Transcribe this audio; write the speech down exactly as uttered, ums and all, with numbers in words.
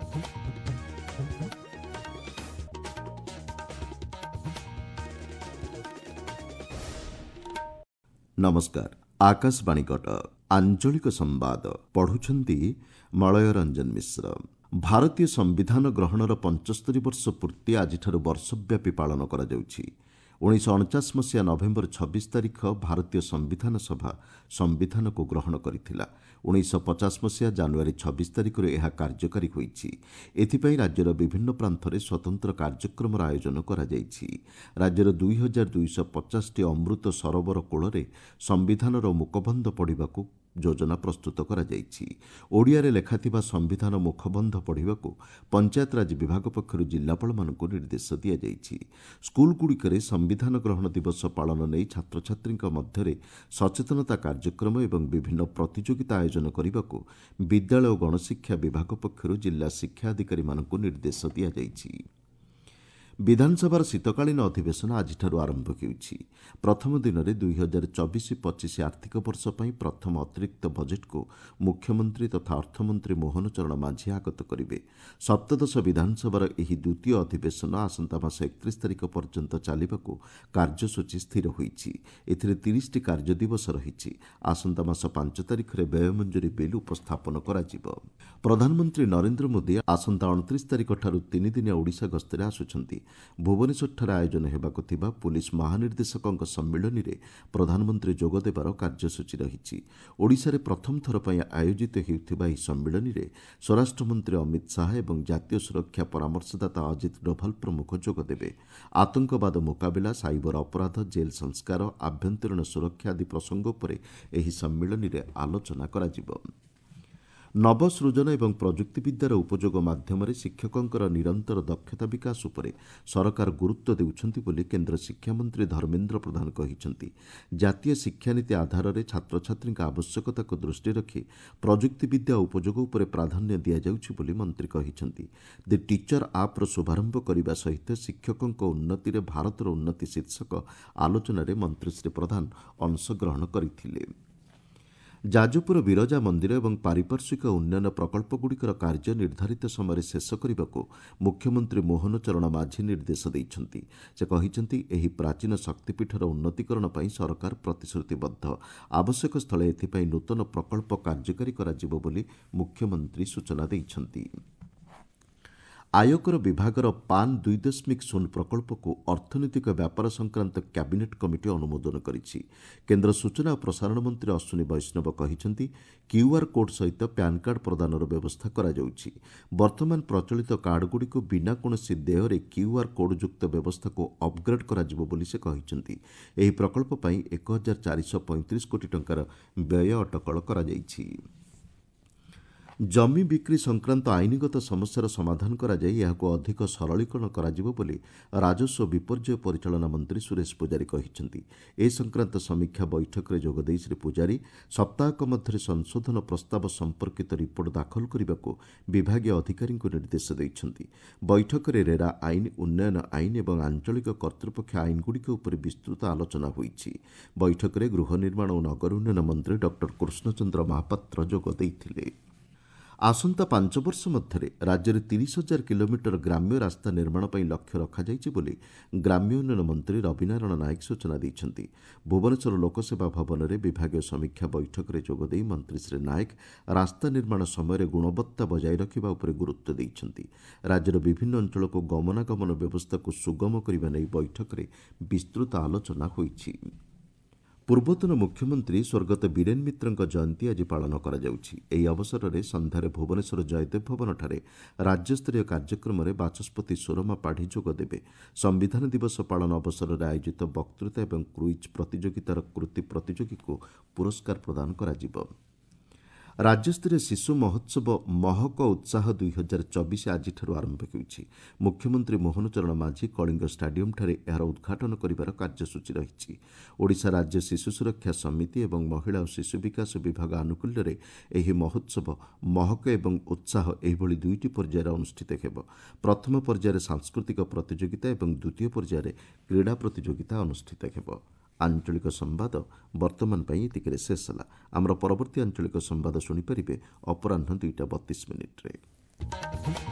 नमस्कार। आकाशवाणी कटक आंचलिक संवाद पढ़ुछंती मलय रंजन मिश्र। भारतीय संविधान ग्रहणर पंचस्तरी वर्ष पूर्ति आजिठारु वर्षव्यापी पालन करा जाउछि। उन्नीस अणचाश मसीहा नवेम्बर छब्बीस तारिख भारतीय संविधान सभा संविधान को ग्रहण करिथिला। उन्नीस पचास मसीहा जानुआरी छब्बीस तारिख यह कार्यकारी होइछि। एथिपाई राज्यर विभिन्न प्रांतरे स्वतंत्र कार्यक्रम आयोजन करा जाइछि। राज्यर दुई हजार दुईश पचास टी अमृत सरोवर कूଳରେ संविधानर मुखबंध पढ़िबाकू योजना प्रस्तुत करा जाइछि। ओडियारे लेखाथिबा संविधान मुखबंध पढ़िबाकू पंचायतराज विभाग पक्षरु जिल्लापालमानंकु निर्देश दिया जाइछि। स्कूलगुड़िकरे संविधान ग्रहण दिवस पालन नै छात्रछात्रींक मध्यरे सचेतनता कार्यक्रम एवं विभिन्न प्रतियोगिता आयोजन करने विद्यालय और गणशिक्षा विभाग पक्षरु जिला शिक्षा अधिकारी मानंकु निर्देश दिया जाइछि। विधानसभार शीतकालीन अधिवेशन आजिठारु आरंभ होउछि। प्रथम दिन में दुई हजार चौबीस पचिश आर्थिक वर्ष पर प्रथम अतिरिक्त बजेट को मुख्यमंत्री तथा अर्थमंत्री मोहन चरण माझी आगत करेंगे। सप्तदश विधानसभार यह द्वितीय अधिवेशन आसंता मास एकतीस तारिख पर्यंत चलने कार्यसूची स्थिर होइछि। एथिरे तीस टी कार्य दिवस रही। आसंता मास पांच तारिख में व्यय मंजूरी बिल उपस्थापन कराजिबो। प्रधानमंत्री नरेंद्र मोदी आसंता उनतीस तारिख ठारू तीन दिनिया ओडिशा गस्तरे आसुछंती। भुवनेश्वर आयोजन हेबाकु थिबा पुलिस महानिर्देशकों सम्मिलनी रे प्रधानमंत्री जोग देबार कार्यसूची रही। ओडिशा रे प्रथम थर पई आयोजित हेउथिबा एही सम्मिलनी रे स्वराष्ट्र मंत्री अमित शाह एवं जातीय सुरक्षा परामर्शदाता अजित डोभाल प्रमुख जोग देबे। आतंकवाद मुकाबिला, साइबर अपराध, जेल संस्कार, आभ्यंतरीण सुरक्षा आदि प्रसंग उपरे एही सम्मिलनी रे आलोचना कराजिबो। नवसृजन एवं प्रजुक्तिविद्यार उपयोग माध्यम शिक्षकों निरंतर दक्षता विकास उपरे सरकार गुरुत्व देउछंती बोली केन्द्र शिक्षामंत्री धर्मेन्द्र प्रधान कहिछंती। जातीय शिक्षानीति आधार में छात्र छात्री आवश्यकता को दृष्टि रखी प्रजुक्तिविद्या उपयोग उपरे प्राधान्य दिया जाउछि बोली मंत्री कहिछंती। द टीचर आप शुभारंभ करने सहित शिक्षकों उन्नति रे भारतर उन्नति शीर्षक आलोचन में मंत्री श्री प्रधान अंशग्रहण करथिले। जाजपुर विरजा मंदिर और पारिपार्श्विक उन्नयन प्रकल्पगुड़िकर कार्य निर्धारित समय शेष करने को मुख्यमंत्री मोहन चरण माझी निर्देश देइछंती। से कहिछंती एही प्राचीन शक्तिपीठर उन्नतीकरण पर सरकार प्रतिश्रुतिबद्ध। आवश्यक स्थले एथिपाई नूतन प्रकल्प कार्यकारी कराजिबो बोली मुख्यमंत्री सूचना देइछंती। आयकर विभागर पान दुई दशमिक शून्य प्रकल्प को अर्थनैतिक व्यापार संक्रांत कैबिनेट कमिटी अनुमोदन करिछि। केन्द्र सूचना और प्रसारण मंत्री अश्विनी वैष्णव कहिछंती क्यूआर कोड सहित पैन कार्ड प्रदानर व्यवस्था करा जाउछि। वर्तमान प्रचलित कार्डगुड़ी को बिना कोनोसी देयरे क्यूआर कोड युक्त व्यवस्था को अपग्रेड कराजिबो बोली से कहिछंती। एही प्रकल्प पई एक हजार चार सौ पैंतीस कोटी टंकार व्यय अटकल करा जाइछि। जमी बिक्री संक्रांत आईनगत समस्यार समाधान करा जाय याको अधिक सरलीकरण कराजिबो बोली राजस्व विपर्यय परिचालना मंत्री सुरेश पुजारी कहिछंती। ए संक्रांत समीक्षा बैठक रे जोग देई श्री पुजारी सप्ताहक मध्य संशोधन प्रस्ताव संपर्कित रिपोर्ट दाखल करने विभागीय अधिकारी को निर्देश देइछंती। बैठक रे रेरा आईन, उन्नयन आईन एवं आंचलिक कर्तृपक्ष आईनगुड़िक उपर विस्तृत आलोचना होइछि। बैठक रे गृह निर्माण और नगर उन्नयन मंत्री डॉक्टर कृष्णचंद्र महापात्र जोग देइथिले। आसंता पांच वर्ष मध्य राज्य में तीस हजार किलोमीटर ग्राम्य रास्ता निर्माण पर लक्ष्य रखाଯାଇଛି बोली ग्राम्य उन्नयन मंत्री रविनारायण नायक सूचना देइछंती। भुवनेश्वर लोकसेवा भवन में विभागीय समीक्षा बैठक में जोगदे मंत्री श्री नायक रास्ता निर्माण समय गुणवत्ता बजाय रखा उपरे गुरुत्व देइछंती। राज्यर विभिन्न अंचल को गमनागमन व्यवस्था को सुगम करने नहीं बैठक में विस्तृत आलोचना होइछि। पूर्वतन मुख्यमंत्री स्वर्गत बीरेन मित्र जयंती आज पालन करा जाउछि। एही अवसर में संध्यारे भुवनेश्वर जयदेव भवन ठारे राज्यस्तरीय कार्यक्रम में बाचस्पति सोरमा पाढ़ी जोग देबे। संविधान दिवस पालन अवसर में आयोजित वक्तृता और क्विज प्रतियोगितार कृति प्रतियोगी को पुरस्कार प्रदान कराजिबो। राज्यस्तरीय शिशु महोत्सव महक उत्साह दुई हजार चौबीस आज आरंभ होइछि। मुख्यमंत्री मोहन चरण माझी कलिंग स्टाडियम ठारे एहार उद्घाटन करिवार कार्यसूची रहिछि। ओडिशा राज्य शिशु सुरक्षा समिति एवं महिला और शिशु विकास विभाग आनुकूल्य रे एही महोत्सव महक एवं उत्साह एहिभଳି दुईटी पर्यायर अनुष्ठित हेब। प्रथम पर्यायर सांस्कृतिक प्रतियोगिता एवं द्वितीय पर्यायर क्रीड़ा प्रतियोगिता अनुष्ठित हेब। आंचलिक संवाद वर्तमान पर ये शेष है। आमर परवर्ती आंचलिक संवाद शुणिपारे अपराह दुईटा बतीस मिनिट्रे।